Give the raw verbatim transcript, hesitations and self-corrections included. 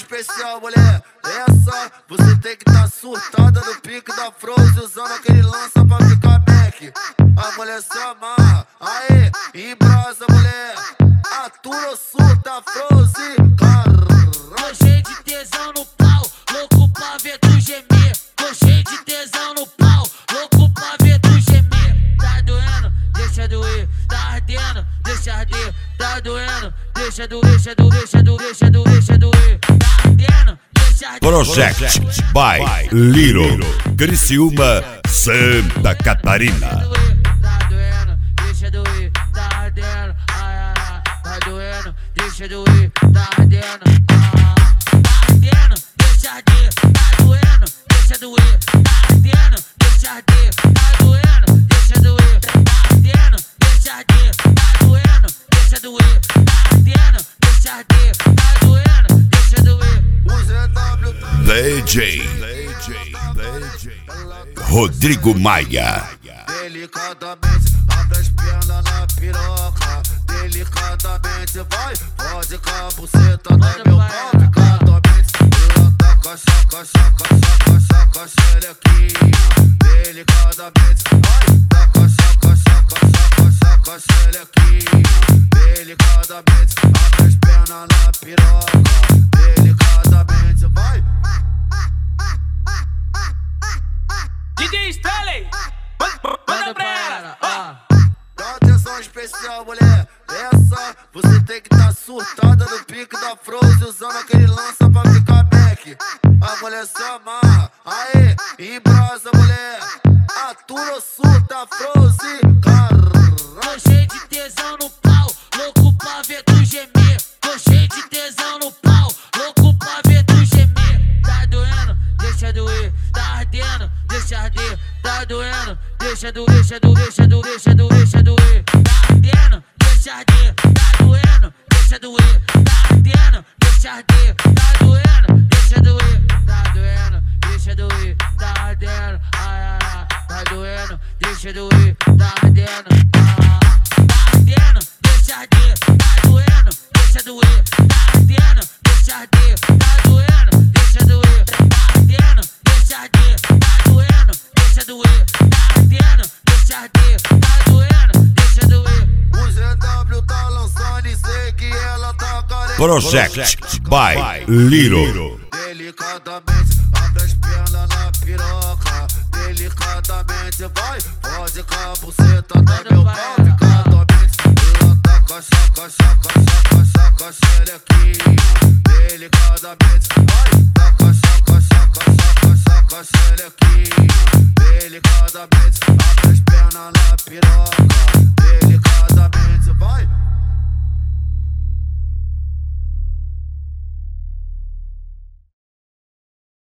especial, mulher. Essa, você tem que tá surtada no pique da Frozen, usando aquele lança pra ficar back. A mulher se amarra, aê, embrasa, mulher. Atura, surta, Frozen, tô cheio de tesão no pau, louco pra ver tu gemer. Tô cheio de tesão no pau, louco pra ver tu gemer. Tá doendo? Deixa doer. Tá ardendo? Deixa arder. Tá doendo? Deixa doer, deixa doer, deixa doer, deixa doer, deixa doer. Tá ardendo? Deixa arder. Project by Little, Criciúma, Santa Catarina. Tá doendo? Deixa doer. Tá ardendo? Ai, ai, ai. Tá doendo? Deixa doer. Tá ardendo? Tá ardendo? Deixa arder. Tá doendo? Deixa doer. Tá ardendo? Deixa arder. Tá doendo? Deixa doer. Tá ardendo? Deixa arder. Tá doendo? Deixa doer. Tá ardendo? Deixa arder. Tá doendo? Deixa doer. D J Rodrigo Maia. Delicadamente, abre as pernas na piroca. Delicadamente, vai, pode com a buceta no meu pau. Delicadamente, ela tá com a chaca, chaca, chaca, chaca, xerequinha. Delicadamente, vai, tá com a chaca, chaca, chaca, chaca, xerequinha. Delicadamente, abre as pernas na piroca. Delicadamente, vai. D J Stanley, manda pra ela, ó. Dá atenção especial, mulher. Essa, você tem que tá surtada no pique da Frozen, usando aquele lança pra ficar back. A mulher se amarra, aê, embrasa, mulher. Atura, surta, Frozen, Tô cheio de tesão no pau, louco pra ver tu gemer. Tô cheio de tesão no pau, louco pra ver tu gemer. Tá doendo? Deixa doer. Tá ardendo? Deixa arder. Tá doendo? Deixa doer, deixa doer, deixa doer, deixa doer, deixa doer. Tá ardendo? Deixa arder. Tá doendo? Deixa doer. Tá ardendo? Deixa arder. Tá doendo? Deixa doer. Tá doendo? Deixa doer. Tá ardendo? Ai, ai, ai. Tá doendo? Deixa doer. Tá ardendo? Ah, tá ardendo? Deixa arder. Tá doendo? Deixa doer. Tá ardendo? Deixa arder. Tá doendo? Deixa doer. Tá ardendo? Deixa arder. Tá doendo? Deixa doer. Tá ardendo? Deixa arder. Tá doendo? Deixa doer. O G W tá lançando e sei que ela tá carente. Project by Little. Delicadamente, abre as pernas na piroca. Delicadamente, vai, pode com a buceta no meu pau. Delicadamente, ela tá com a chaca, chaca, chaca, chaca, xerequinha. Delicadamente, vai, tá com a chaca, chaca, chaca, chaca, xerequinha. Delicadamente, abre as pernas na piroca. Delicadamente, vai.